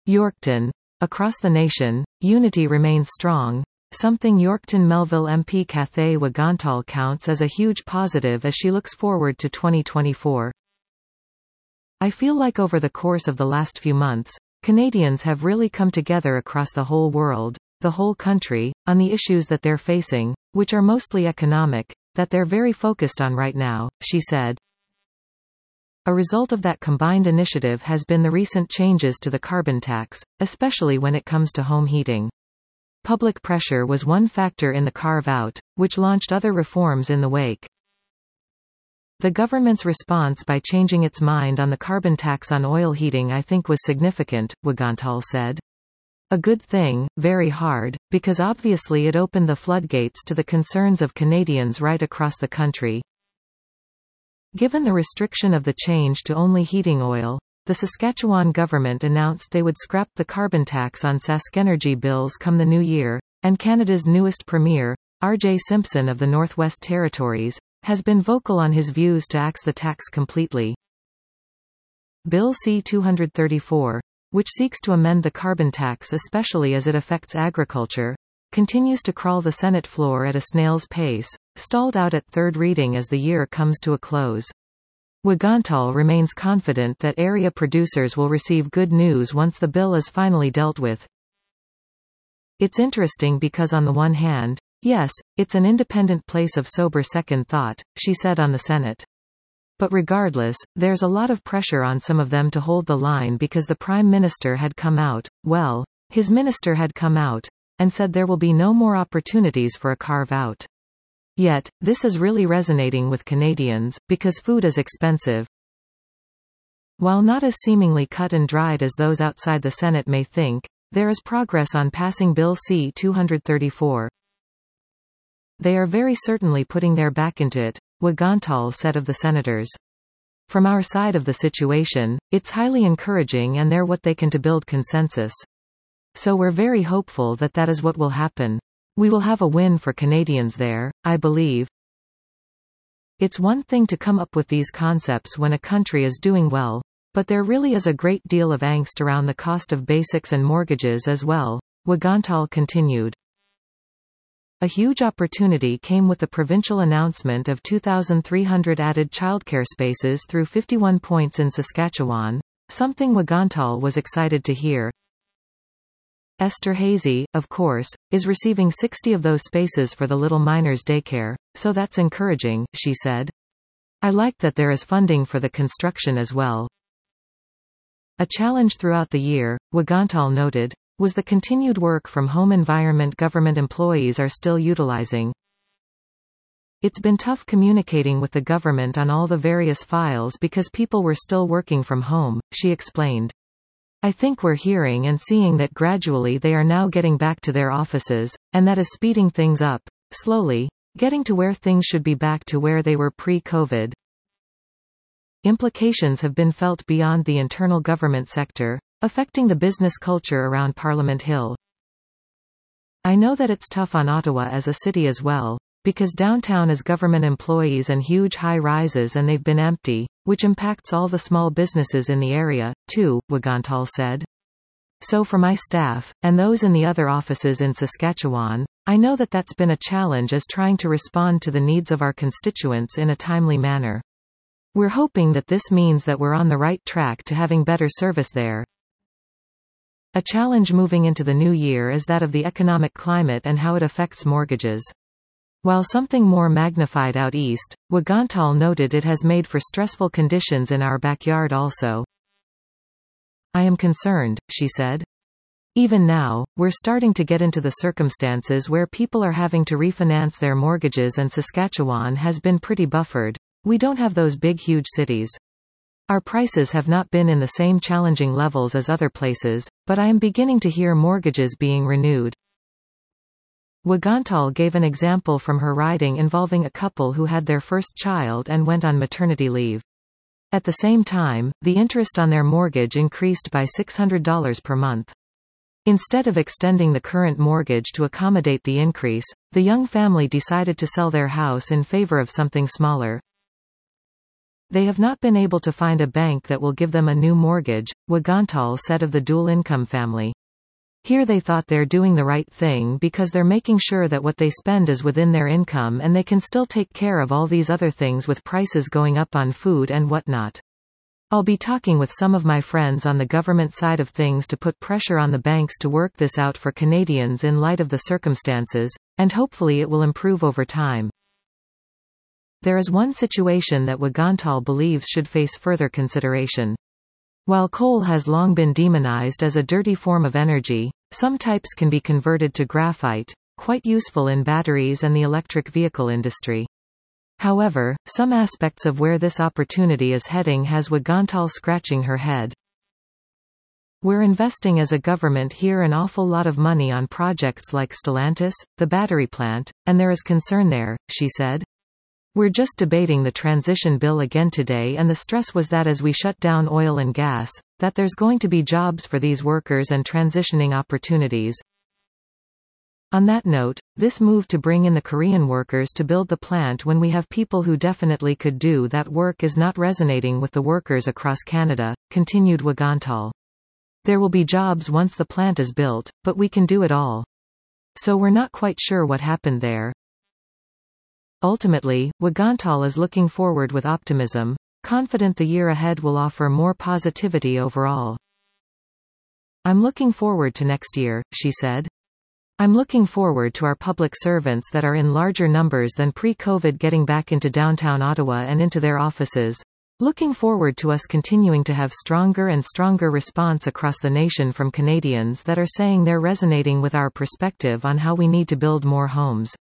Yorkton. Across the nation, unity remains strong, something Yorkton Melville MP Cathay Wagantal counts as a huge positive as she looks forward to 2024. I feel like over the course of the last few months, Canadians have really come together across the whole world, the whole country, on the issues that they're facing, which are mostly economic, that they're very focused on right now, she said. A result of that combined initiative has been the recent changes to the carbon tax, especially when it comes to home heating. Public pressure was one factor in the carve-out, which launched other reforms in the wake. The government's response by changing its mind on the carbon tax on oil heating I think was significant, Wagantal said. A good thing, very hard, because obviously it opened the floodgates to the concerns of Canadians right across the country. Given the restriction of the change to only heating oil, the Saskatchewan government announced they would scrap the carbon tax on SaskEnergy bills come the new year, and Canada's newest premier, R.J. Simpson of the Northwest Territories, has been vocal on his views to axe the tax completely. Bill C-234, which seeks to amend the carbon tax especially as it affects agriculture, continues to crawl the Senate floor at a snail's pace, stalled out at third reading as the year comes to a close. Wagantal remains confident that area producers will receive good news once the bill is finally dealt with. It's interesting because on the one hand, yes, it's an independent place of sober second thought, she said on the Senate. But regardless, there's a lot of pressure on some of them to hold the line because the Prime Minister had come out, well, his minister had come out, and said there will be no more opportunities for a carve-out. Yet, this is really resonating with Canadians, because food is expensive. While not as seemingly cut and dried as those outside the Senate may think, there is progress on passing Bill C-234. They are very certainly putting their back into it, Wagantal said of the senators. From our side of the situation, it's highly encouraging and they're what they can to build consensus. So we're very hopeful that that is what will happen. We will have a win for Canadians there, I believe. It's one thing to come up with these concepts when a country is doing well, but there really is a great deal of angst around the cost of basics and mortgages as well, Wagantal continued. A huge opportunity came with the provincial announcement of 2,300 added childcare spaces through 51 points in Saskatchewan, something Wagantal was excited to hear. Esterhazy, of course, is receiving 60 of those spaces for the Little Miners daycare, so that's encouraging, she said. I like that there is funding for the construction as well. A challenge throughout the year, Wagantal noted, was the continued work from home environment government employees are still utilizing. It's been tough communicating with the government on all the various files because people were still working from home, she explained. I think we're hearing and seeing that gradually they are now getting back to their offices, and that is speeding things up, slowly, getting to where things should be back to where they were pre-COVID. Implications have been felt beyond the internal government sector, affecting the business culture around Parliament Hill. I know that it's tough on Ottawa as a city as well, because downtown is government employees and huge high-rises and they've been empty, which impacts all the small businesses in the area, too, Wagantal said. So for my staff, and those in the other offices in Saskatchewan, I know that that's been a challenge as trying to respond to the needs of our constituents in a timely manner. We're hoping that this means that we're on the right track to having better service there. A challenge moving into the new year is that of the economic climate and how it affects mortgages. While something more magnified out east, Wagantal noted it has made for stressful conditions in our backyard also. I am concerned, she said. Even now, we're starting to get into the circumstances where people are having to refinance their mortgages and Saskatchewan has been pretty buffered. We don't have those big huge cities. Our prices have not been in the same challenging levels as other places, but I am beginning to hear mortgages being renewed. Wagantal gave an example from her riding involving a couple who had their first child and went on maternity leave. At the same time, the interest on their mortgage increased by $600 per month. Instead of extending the current mortgage to accommodate the increase, the young family decided to sell their house in favor of something smaller. They have not been able to find a bank that will give them a new mortgage, Wagantal said of the dual-income family. Here they thought they're doing the right thing because they're making sure that what they spend is within their income and they can still take care of all these other things with prices going up on food and whatnot. I'll be talking with some of my friends on the government side of things to put pressure on the banks to work this out for Canadians in light of the circumstances, and hopefully it will improve over time. There is one situation that Wagantal believes should face further consideration. While coal has long been demonized as a dirty form of energy, some types can be converted to graphite, quite useful in batteries and the electric vehicle industry. However, some aspects of where this opportunity is heading has Wagantal scratching her head. We're investing as a government here an awful lot of money on projects like Stellantis, the battery plant, and there is concern there, she said. We're just debating the transition bill again today, and the stress was that as we shut down oil and gas, that there's going to be jobs for these workers and transitioning opportunities. On that note, this move to bring in the Korean workers to build the plant when we have people who definitely could do that work is not resonating with the workers across Canada, continued Wagantal. There will be jobs once the plant is built, but we can do it all. So we're not quite sure what happened there. Ultimately, Wagantal is looking forward with optimism, confident the year ahead will offer more positivity overall. I'm looking forward to next year, she said. I'm looking forward to our public servants that are in larger numbers than pre-COVID getting back into downtown Ottawa and into their offices. Looking forward to us continuing to have stronger and stronger response across the nation from Canadians that are saying they're resonating with our perspective on how we need to build more homes.